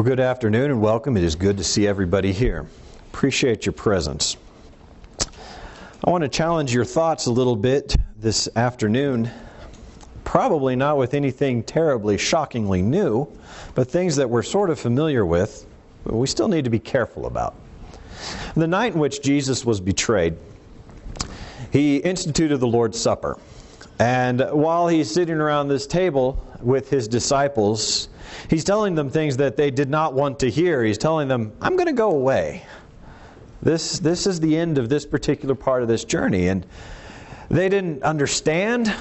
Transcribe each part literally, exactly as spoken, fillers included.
Well, good afternoon and welcome. It is good to see everybody here. Appreciate your presence. I want to challenge your thoughts a little bit this afternoon. Probably not with anything terribly shockingly new, but things that we're sort of familiar with, but we still need to be careful about. The night in which Jesus was betrayed, He instituted the Lord's Supper. And while He's sitting around this table with His disciples, He's telling them things that they did not want to hear. He's telling them, I'm going to go away. This, this is the end of this particular part of this journey. And they didn't understand.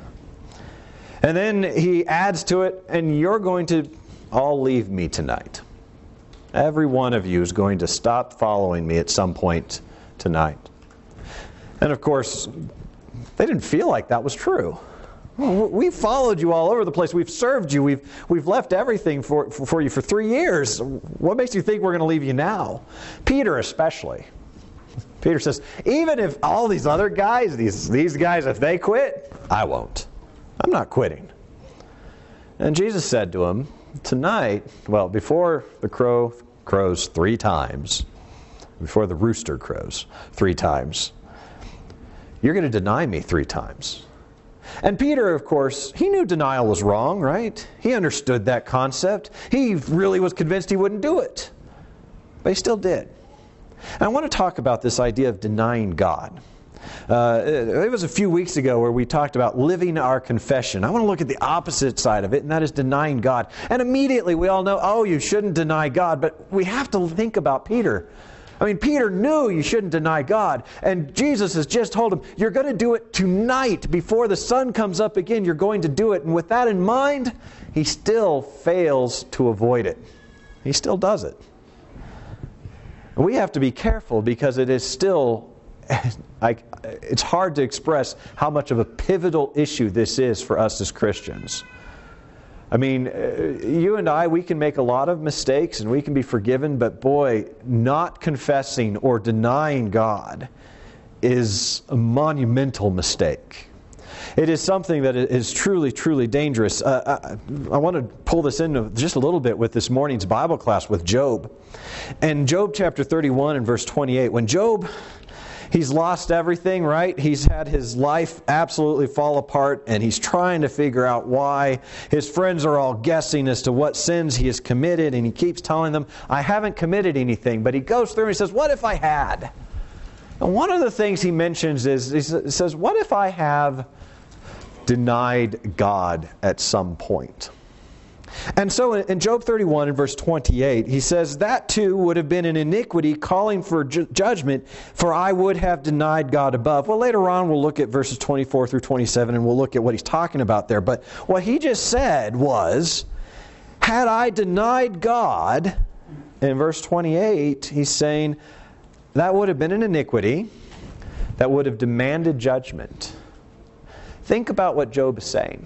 And then He adds to it, and you're going to all leave me tonight. Every one of you is going to stop following me at some point tonight. And of course, they didn't feel like that was true. We followed you all over the place. We've served you. We've we've left everything for, for, for you for three years. What makes you think we're going to leave you now? Peter especially. Peter says, even if all these other guys, these, these guys, if they quit, I won't. I'm not quitting. And Jesus said to him, tonight, well, before the crow crows three times, before the rooster crows three times, you're going to deny me three times. And Peter, of course, he knew denial was wrong, right? He understood that concept. He really was convinced he wouldn't do it. But he still did. And I want to talk about this idea of denying God. Uh, it was a few weeks ago where we talked about living our confession. I want to look at the opposite side of it, and that is denying God. And immediately we all know, oh, you shouldn't deny God. But we have to think about Peter. I mean, Peter knew you shouldn't deny God. And Jesus has just told him, you're going to do it tonight. Before the sun comes up again, you're going to do it. And with that in mind, he still fails to avoid it. He still does it. And we have to be careful because it is still, I, it's hard to express how much of a pivotal issue this is for us as Christians. I mean, you and I, we can make a lot of mistakes and we can be forgiven, but boy, not confessing or denying God is a monumental mistake. It is something that is truly, truly dangerous. Uh, I, I want to pull this in just a little bit with this morning's Bible class with Job. And Job chapter thirty-one and verse twenty-eight, when Job... he's lost everything, right? He's had his life absolutely fall apart, and he's trying to figure out why. His friends are all guessing as to what sins he has committed, and he keeps telling them, I haven't committed anything. But he goes through and he says, what if I had? And one of the things he mentions is, he says, what if I have denied God at some point? And so in Job thirty-one and verse twenty-eight, he says, that too would have been an iniquity calling for ju- judgment, for I would have denied God above. Well, later on we'll look at verses twenty-four through twenty-seven and we'll look at what he's talking about there. But what he just said was, had I denied God, in verse twenty-eight, he's saying, that would have been an iniquity that would have demanded judgment. Think about what Job is saying.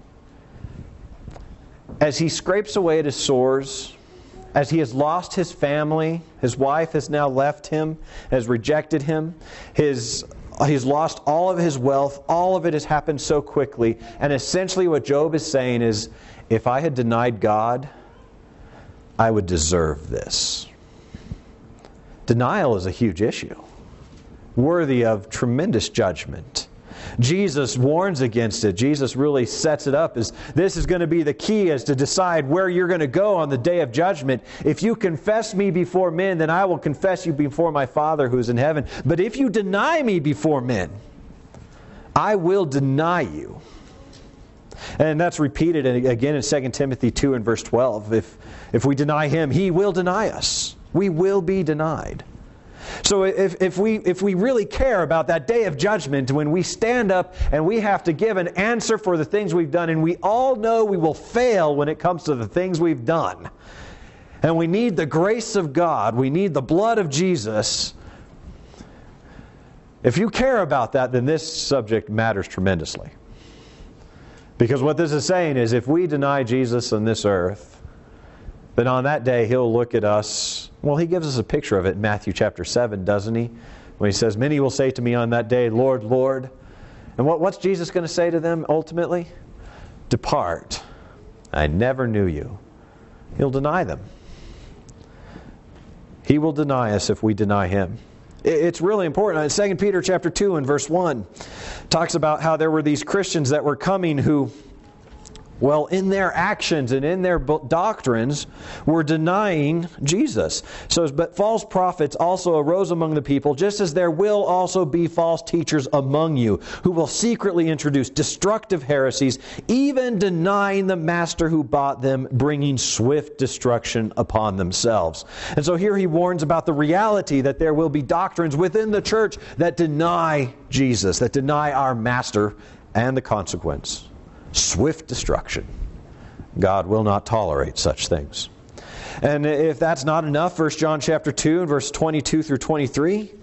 As he scrapes away at his sores, as he has lost his family, his wife has now left him, has rejected him, his, he's lost all of his wealth, all of it has happened so quickly, and essentially what Job is saying is, if I had denied God, I would deserve this. Denial is a huge issue, worthy of tremendous judgment. Jesus warns against it. Jesus really sets it up as this is going to be the key as to decide where you're going to go on the day of judgment. If you confess me before men, then I will confess you before my Father who is in heaven. But if you deny me before men, I will deny you. And that's repeated again in Second Timothy two and verse twelve. If, if we deny Him, He will deny us. We will be denied. So if, if we if we really care about that day of judgment, when we stand up and we have to give an answer for the things we've done, and we all know we will fail when it comes to the things we've done, and we need the grace of God, we need the blood of Jesus, if you care about that, then this subject matters tremendously. Because what this is saying is, if we deny Jesus on this earth, then on that day He'll look at us. Well, He gives us a picture of it in Matthew chapter seven, doesn't He? When He says, many will say to me on that day, Lord, Lord. And what, what's Jesus going to say to them ultimately? Depart. I never knew you. He'll deny them. He will deny us if we deny Him. It's really important. Second Peter chapter two and verse one talks about how there were these Christians that were coming who, well, in their actions and in their doctrines, were denying Jesus. So, but false prophets also arose among the people, just as there will also be false teachers among you, who will secretly introduce destructive heresies, even denying the master who bought them, bringing swift destruction upon themselves. And so here he warns about the reality that there will be doctrines within the church that deny Jesus, that deny our master, and the consequence: swift destruction. God will not tolerate such things. And if that's not enough, First John chapter two and verse twenty-two through twenty-three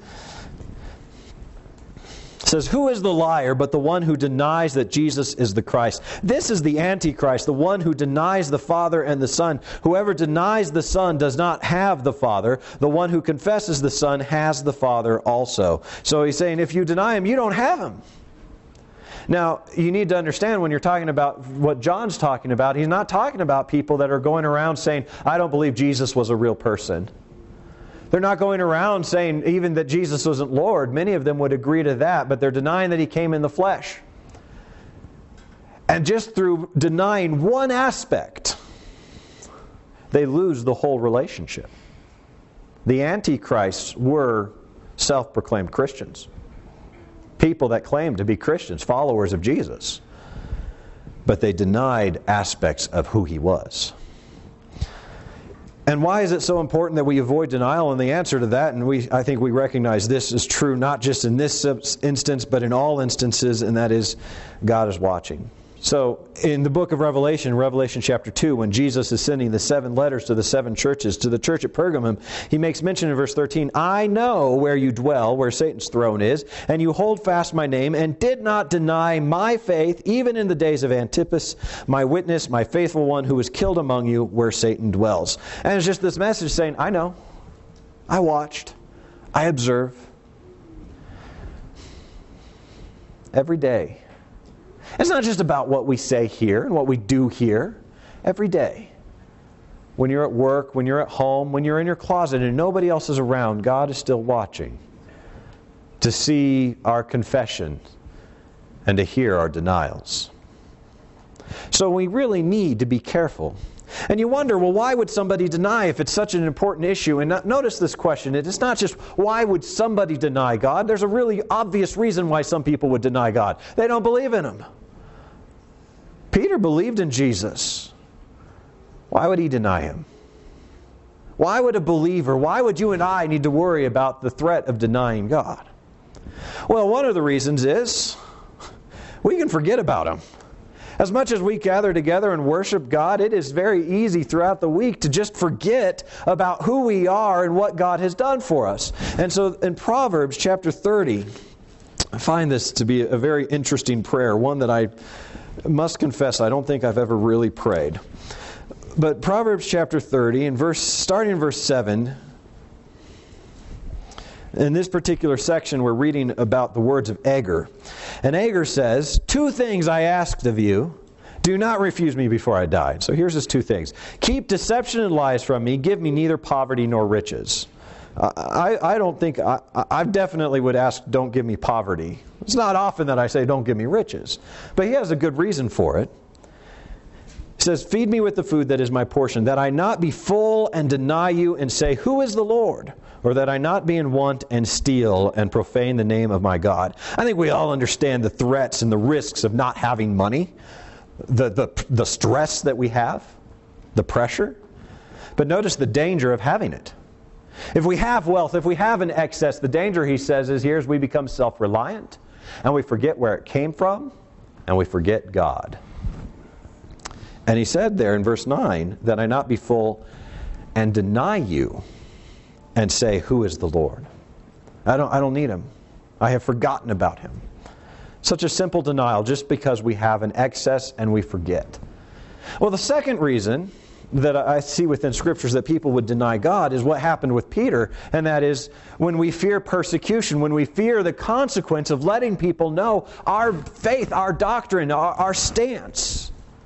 says, "Who is the liar but the one who denies that Jesus is the Christ? This is the Antichrist, the one who denies the Father and the Son. Whoever denies the Son does not have the Father. The one who confesses the Son has the Father also." So he's saying if you deny Him, you don't have Him. Now, you need to understand when you're talking about what John's talking about, he's not talking about people that are going around saying, "I don't believe Jesus was a real person." They're not going around saying even that Jesus wasn't Lord. Many of them would agree to that, but they're denying that He came in the flesh. And just through denying one aspect, they lose the whole relationship. The Antichrists were self-proclaimed Christians. People that claimed to be Christians, followers of Jesus. But they denied aspects of who He was. And why is it so important that we avoid denial? And the answer to that, and we I think we recognize this is true not just in this instance, but in all instances, and that is God is watching. So, in the book of Revelation, Revelation chapter two, when Jesus is sending the seven letters to the seven churches, to the church at Pergamum, He makes mention in verse thirteen, "I know where you dwell, where Satan's throne is, and you hold fast my name, and did not deny my faith, even in the days of Antipas, my witness, my faithful one, who was killed among you, where Satan dwells." And it's just this message saying, I know, I watched, I observe. Every day. It's not just about what we say here and what we do here. Every day. When you're at work, when you're at home, when you're in your closet and nobody else is around, God is still watching to see our confession and to hear our denials. So we really need to be careful. And you wonder, well, why would somebody deny if it's such an important issue? And notice this question. It's not just, why would somebody deny God? There's a really obvious reason why some people would deny God. They don't believe in Him. Peter believed in Jesus. Why would he deny Him? Why would a believer, why would you and I need to worry about the threat of denying God? Well, one of the reasons is we can forget about Him. As much as we gather together and worship God, it is very easy throughout the week to just forget about who we are and what God has done for us. And so in Proverbs chapter thirty, I find this to be a very interesting prayer, one that I must confess I don't think I've ever really prayed. But Proverbs chapter thirty, and verse starting in verse seven, in this particular section we're reading about the words of Agur. And Agur says, "Two things I asked of you. Do not refuse me before I die." So here's his two things. "Keep deception and lies from me. Give me neither poverty nor riches." I, I don't think, I, I definitely would ask, don't give me poverty. It's not often that I say, don't give me riches. But he has a good reason for it. He says, "Feed me with the food that is my portion, that I not be full and deny you and say, who is the Lord? Or that I not be in want and steal and profane the name of my God." I think we all understand the threats and the risks of not having money, the, the, the stress that we have, the pressure. But notice the danger of having it. If we have wealth, if we have an excess, the danger, he says, is here is we become self-reliant and we forget where it came from and we forget God. And he said there in verse nine, "That I not be full and deny you and say, who is the Lord?" I don't, I don't need Him. I have forgotten about Him. Such a simple denial just because we have an excess and we forget. Well, the second reason that I see within Scriptures that people would deny God is what happened with Peter, and that is when we fear persecution, when we fear the consequence of letting people know our faith, our doctrine, our, our stance.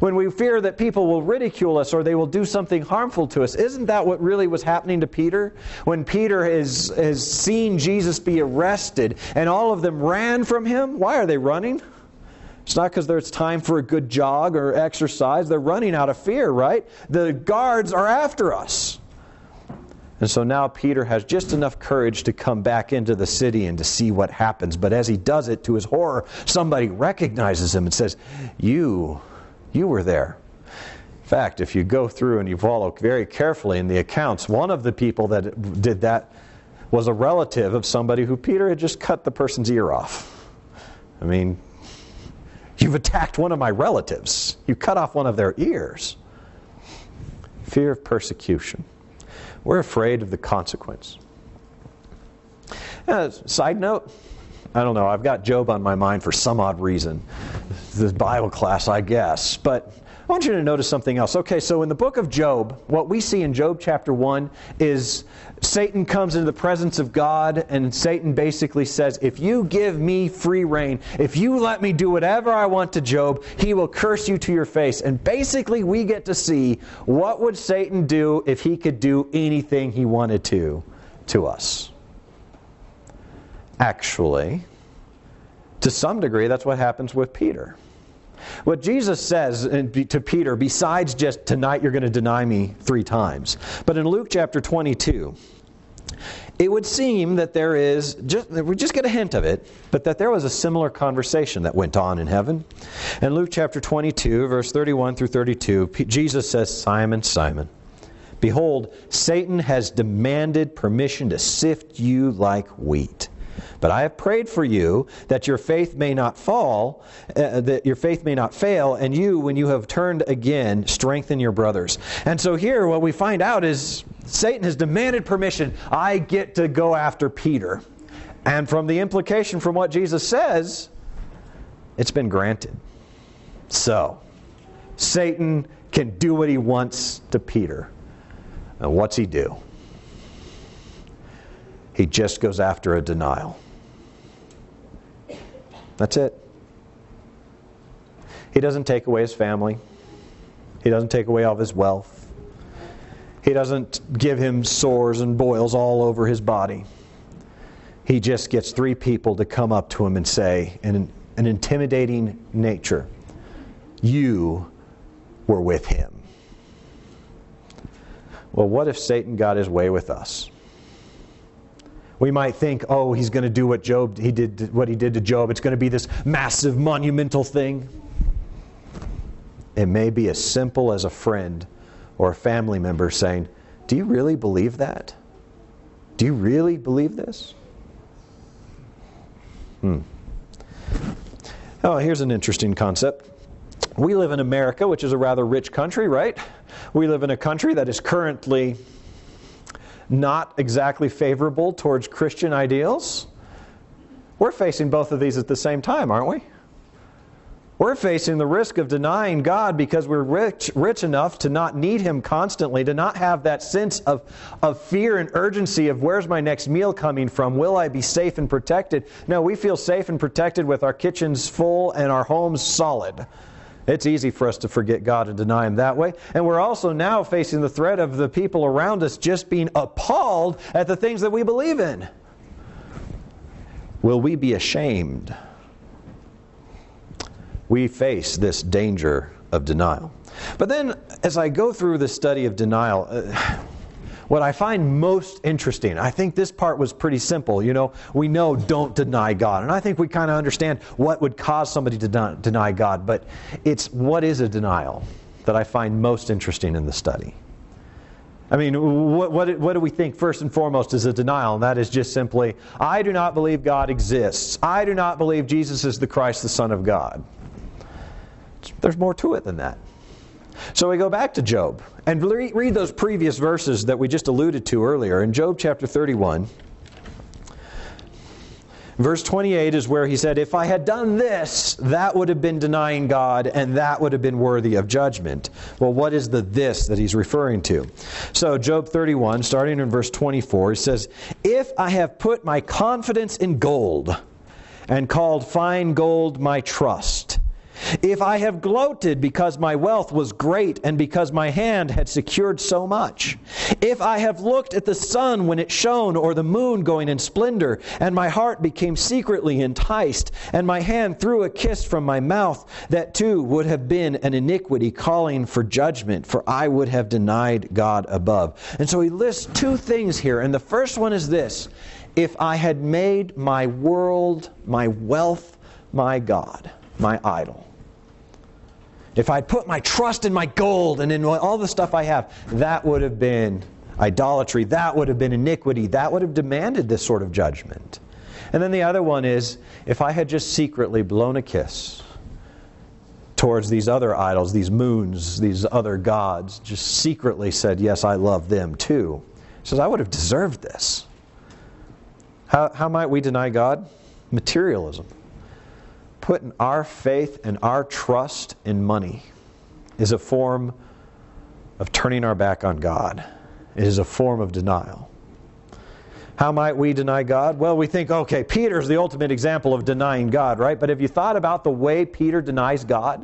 when we fear that people will ridicule us or they will do something harmful to us. Isn't that what really was happening to Peter? When Peter has, has seen Jesus be arrested and all of them ran from him, why are they running? It's not because it's time for a good jog or exercise. They're running out of fear, right? The guards are after us. And so now Peter has just enough courage to come back into the city and to see what happens. But as he does it, to his horror, somebody recognizes him and says, You, you were there. In fact, if you go through and you follow very carefully in the accounts, one of the people that did that was a relative of somebody who Peter had just cut the person's ear off. I mean, you've attacked one of my relatives. You cut off one of their ears. Fear of persecution. We're afraid of the consequence. Uh, side note, I don't know, I've got Job on my mind for some odd reason. This Bible class, I guess. But I want you to notice something else. Okay, so in the book of Job, what we see in Job chapter one is Satan comes into the presence of God, and Satan basically says, if you give me free rein, if you let me do whatever I want to Job, he will curse you to your face. And basically we get to see what would Satan do if he could do anything he wanted to to us. Actually, to some degree, that's what happens with Peter. What Jesus says to Peter, besides just tonight you're going to deny me three times, but in Luke chapter twenty-two, it would seem that there is, just, we just get a hint of it, but that there was a similar conversation that went on in heaven. In Luke chapter twenty-two, verse thirty-one through thirty-two, Jesus says, Simon, Simon, behold, Satan has demanded permission to sift you like wheat. But I have prayed for you that your faith may not fall, uh, that your faith may not fail, and you, when you have turned again, strengthen your brothers. And so here what we find out is Satan has demanded permission. I get to go after Peter. And from the implication from what Jesus says, it's been granted. So, Satan can do what he wants to Peter. And what's he do? He just goes after a denial. That's it. He doesn't take away his family. He doesn't take away all of his wealth. He doesn't give him sores and boils all over his body. He just gets three people to come up to him and say, in an intimidating nature, you were with him. Well, what if Satan got his way with us? We might think, oh, he's going to do what Job he did what he did to Job. It's going to be this massive, monumental thing. It may be as simple as a friend or a family member saying, do you really believe that? Do you really believe this? Hmm. Oh, here's an interesting concept. We live in America, which is a rather rich country, right? We live in a country that is currently not exactly favorable towards Christian ideals. We're facing both of these at the same time, aren't we? We're facing the risk of denying God because we're rich, rich enough to not need Him constantly, to not have that sense of, of fear and urgency of where's my next meal coming from? Will I be safe and protected? No, we feel safe and protected with our kitchens full and our homes solid. It's easy for us to forget God and deny Him that way. And we're also now facing the threat of the people around us just being appalled at the things that we believe in. Will we be ashamed? We face this danger of denial. But then, as I go through the study of denial, uh, what I find most interesting, I think this part was pretty simple. You know, we know don't deny God. And I think we kind of understand what would cause somebody to deny, deny God. But it's what is a denial that I find most interesting in the study. I mean, what, what, what do we think first and foremost is a denial? And that is just simply, I do not believe God exists. I do not believe Jesus is the Christ, the Son of God. There's more to it than that. So we go back to Job and read those previous verses that we just alluded to earlier. In Job chapter thirty-one, verse twenty-eight is where he said, if I had done this, that would have been denying God, and that would have been worthy of judgment. Well, what is the this that he's referring to? So Job thirty-one, starting in verse twenty-four, he says, if I have put my confidence in gold and called fine gold my trust, If I have gloated because my wealth was great and because my hand had secured so much, if I have looked at the sun when it shone or the moon going in splendor, and my heart became secretly enticed, and my hand threw a kiss from my mouth, that too would have been an iniquity calling for judgment, for I would have denied God above. And so he lists two things here, and the first one is this: if I had made my world, my wealth, my God, my idol. If I'd put my trust in my gold and in all the stuff I have, that would have been idolatry. That would have been iniquity. That would have demanded this sort of judgment. And then the other one is, if I had just secretly blown a kiss towards these other idols, these moons, these other gods, just secretly said, yes, I love them too. He says, I would have deserved this. How, how might we deny God? Materialism. Putting our faith and our trust in money is a form of turning our back on God. It is a form of denial. How might we deny God? Well, we think, okay, Peter's the ultimate example of denying God, right? But have you thought about the way Peter denies God?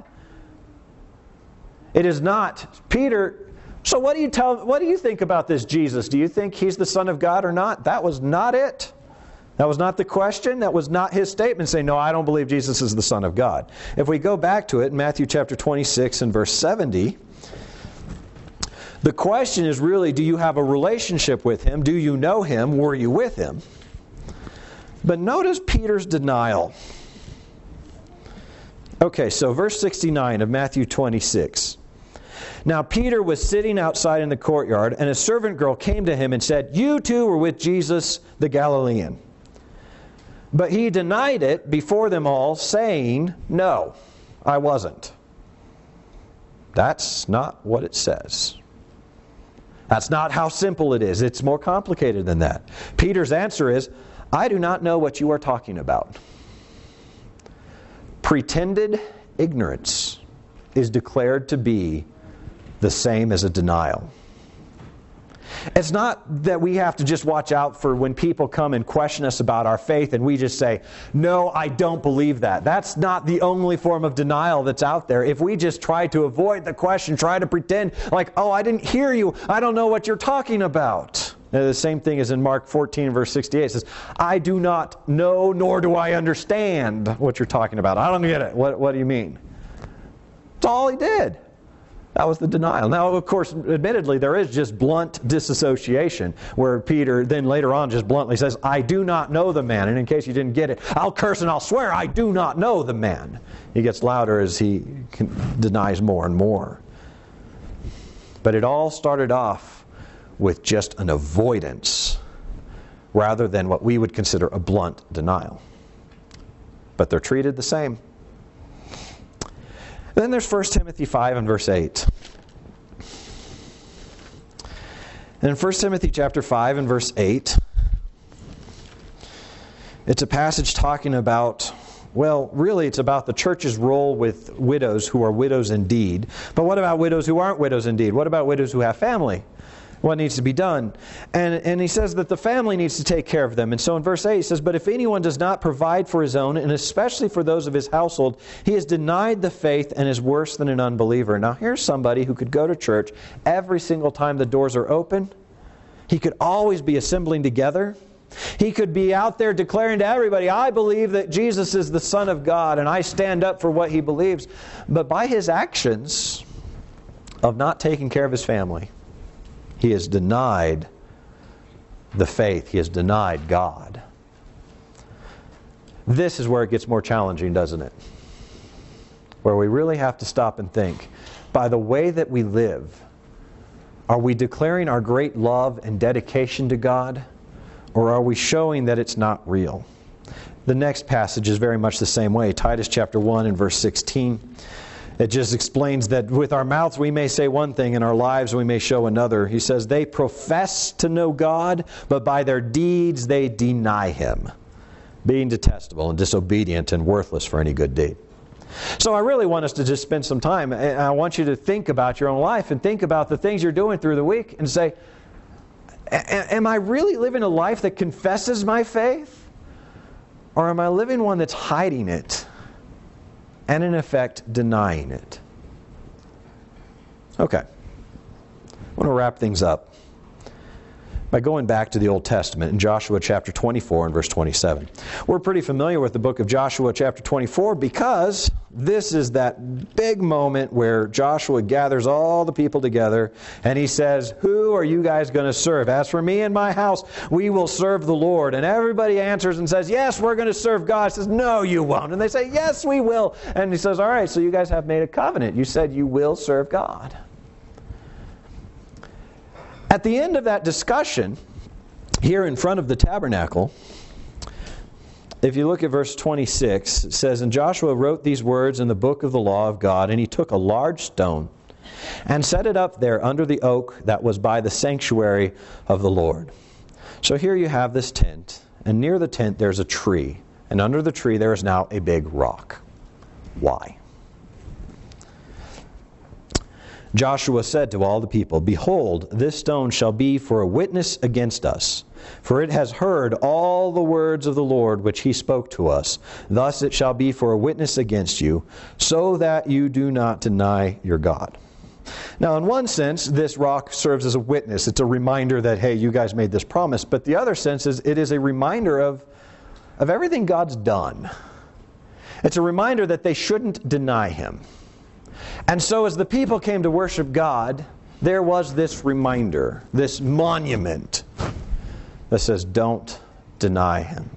It is not Peter. So what do you tell? What do you think about this Jesus? Do you think he's the Son of God or not? That was not it. That was not the question. That was not his statement saying, no, I don't believe Jesus is the Son of God. If we go back to it, in Matthew chapter twenty-six and verse seventy, the question is really, do you have a relationship with Him? Do you know Him? Were you with Him? But notice Peter's denial. Okay, so verse sixty-nine of Matthew twenty-six. Now Peter was sitting outside in the courtyard, and a servant girl came to him and said, you too were with Jesus the Galilean. But he denied it before them all, saying, no, I wasn't. That's not what it says. That's not how simple it is. It's more complicated than that. Peter's answer is, I do not know what you are talking about. Pretended ignorance is declared to be the same as a denial. It's not that we have to just watch out for when people come and question us about our faith and we just say, no, I don't believe that. That's not the only form of denial that's out there. If we just try to avoid the question, try to pretend like, oh, I didn't hear you, I don't know what you're talking about. And the same thing is in Mark fourteen, verse sixty-eight. It says, I do not know, nor do I understand what you're talking about. I don't get it. What, what do you mean? That's all he did. That was the denial. Now, of course, admittedly, there is just blunt disassociation where Peter then later on just bluntly says, I do not know the man. And in case you didn't get it, I'll curse and I'll swear, I do not know the man. He gets louder as he denies more and more. But it all started off with just an avoidance rather than what we would consider a blunt denial. But they're treated the same. Then there's First Timothy five and verse eight. And in First Timothy chapter five and verse eight, it's a passage talking about, well, really it's about the church's role with widows who are widows indeed. But what about widows who aren't widows indeed? What about widows who have family? What needs to be done? And, and he says that the family needs to take care of them. And so in verse eight he says, but if anyone does not provide for his own, and especially for those of his household, he has denied the faith and is worse than an unbeliever. Now here's somebody who could go to church every single time the doors are open. He could always be assembling together. He could be out there declaring to everybody, I believe that Jesus is the Son of God and I stand up for what He believes. But by his actions of not taking care of his family, he has denied the faith. He has denied God. This is where it gets more challenging, doesn't it? Where we really have to stop and think, by the way that we live, are we declaring our great love and dedication to God? Or are we showing that it's not real? The next passage is very much the same way. Titus chapter one and verse sixteen. It just explains that with our mouths we may say one thing, in our lives we may show another. He says, they profess to know God, but by their deeds they deny Him, being detestable and disobedient and worthless for any good deed. So I really want us to just spend some time, and I want you to think about your own life and think about the things you're doing through the week and say, am I really living a life that confesses my faith? Or am I living one that's hiding it? and in effect denying it. Okay. I want to wrap things up by going back to the Old Testament in Joshua chapter twenty-four and verse twenty-seven. We're pretty familiar with the book of Joshua chapter twenty-four because this is that big moment where Joshua gathers all the people together and he says, "Who are you guys going to serve? As for me and my house, we will serve the Lord." And everybody answers and says, "Yes, we're going to serve God." He says, "No, you won't." And they say, "Yes, we will." And he says, "All right, so you guys have made a covenant. You said you will serve God." At the end of that discussion, here in front of the tabernacle, if you look at verse twenty-six, it says, "And Joshua wrote these words in the book of the law of God, and he took a large stone and set it up there under the oak that was by the sanctuary of the Lord." So here you have this tent, and near the tent there's a tree, and under the tree there is now a big rock. Why? Joshua said to all the people, "Behold, this stone shall be for a witness against us, for it has heard all the words of the Lord which he spoke to us. Thus it shall be for a witness against you, so that you do not deny your God." Now, in one sense, this rock serves as a witness. It's a reminder that, hey, you guys made this promise. But the other sense is it is a reminder of, of everything God's done. It's a reminder that they shouldn't deny him. And so as the people came to worship God, there was this reminder, this monument that says, don't deny him.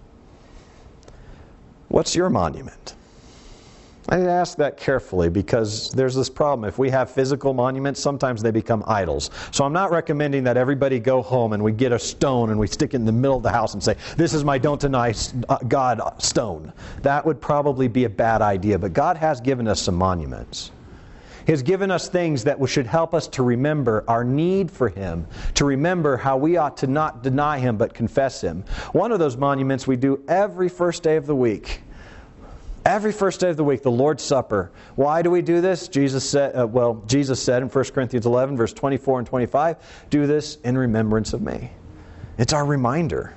What's your monument? I ask that carefully because there's this problem. If we have physical monuments, sometimes they become idols. So I'm not recommending that everybody go home and we get a stone and we stick it in the middle of the house and say, "This is my don't deny God stone." That would probably be a bad idea. But God has given us some monuments. He has given us things that should help us to remember our need for him, to remember how we ought to not deny him but confess him. One of those monuments we do every first day of the week. Every first day of the week, the Lord's Supper. Why do we do this? Jesus said, uh, well, Jesus said in First Corinthians eleven, verse twenty-four and twenty-five, "Do this in remembrance of me." It's our reminder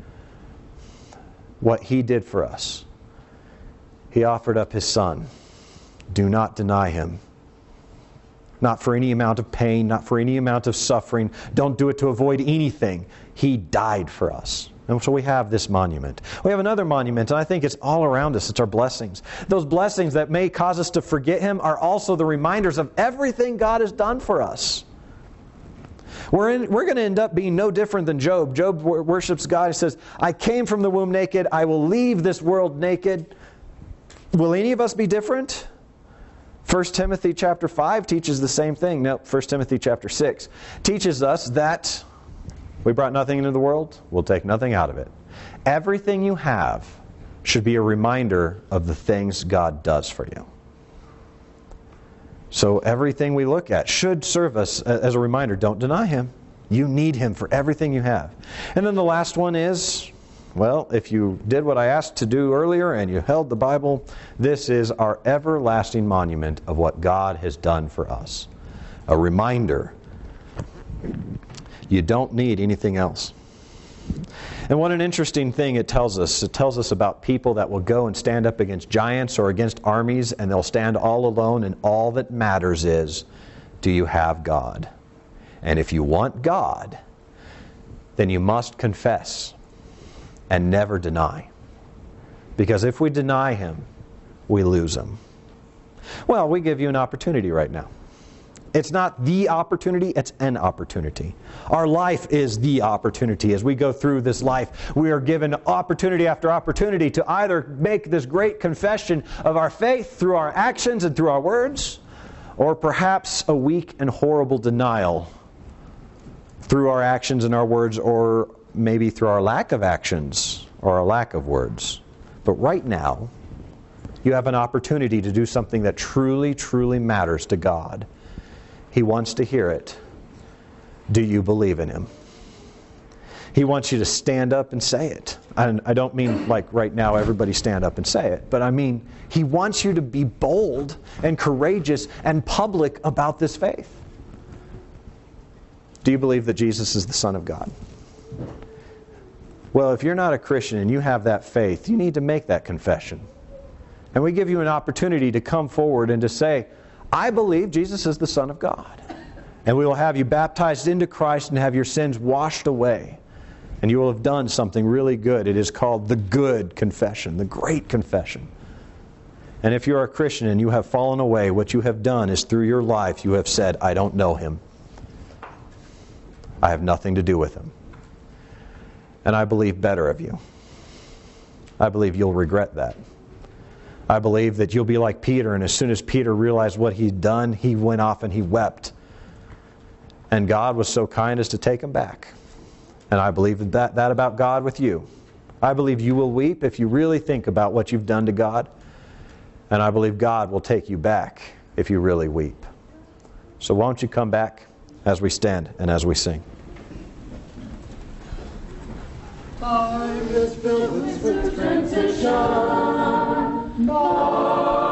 what he did for us. He offered up his Son. Do not deny him. Not for any amount of pain, not for any amount of suffering. Don't do it to avoid anything. He died for us. And so we have this monument. We have another monument, and I think it's all around us. It's our blessings. Those blessings that may cause us to forget him are also the reminders of everything God has done for us. We're, in, we're going to end up being no different than Job. Job worships God. He says, "I came from the womb naked. I will leave this world naked." Will any of us be different? First Timothy chapter five teaches the same thing. No, First Timothy chapter six teaches us that we brought nothing into the world, we'll take nothing out of it. Everything you have should be a reminder of the things God does for you. So everything we look at should serve us as a reminder. Don't deny him. You need him for everything you have. And then the last one is, well, if you did what I asked to do earlier and you held the Bible, this is our everlasting monument of what God has done for us. A reminder. You don't need anything else. And what an interesting thing it tells us. It tells us about people that will go and stand up against giants or against armies, and they'll stand all alone, and all that matters is, do you have God? And if you want God, then you must confess and never deny. Because if we deny him, we lose him. Well, we give you an opportunity right now. It's not the opportunity, it's an opportunity. Our life is the opportunity. As we go through this life, we are given opportunity after opportunity to either make this great confession of our faith through our actions and through our words, or perhaps a weak and horrible denial through our actions and our words, or maybe through our lack of actions or our lack of words. But right now, you have an opportunity to do something that truly, truly matters to God. He wants to hear it. Do you believe in him? He wants you to stand up and say it. And I don't mean like right now everybody stand up and say it, but I mean he wants you to be bold and courageous and public about this faith. Do you believe that Jesus is the Son of God? Well, if you're not a Christian and you have that faith, you need to make that confession. And we give you an opportunity to come forward and to say, I believe Jesus is the Son of God. And we will have you baptized into Christ and have your sins washed away. And you will have done something really good. It is called the good confession, the great confession. And if you're a Christian and you have fallen away, what you have done is through your life you have said, I don't know Him. I have nothing to do with Him. And I believe better of you. I believe you'll regret that. I believe that you'll be like Peter, and as soon as Peter realized what he'd done, he went off and he wept. And God was so kind as to take him back. And I believe that, that about God with you. I believe you will weep if you really think about what you've done to God. And I believe God will take you back if you really weep. So won't you come back as we stand and as we sing. I'm just filled with strength to shine.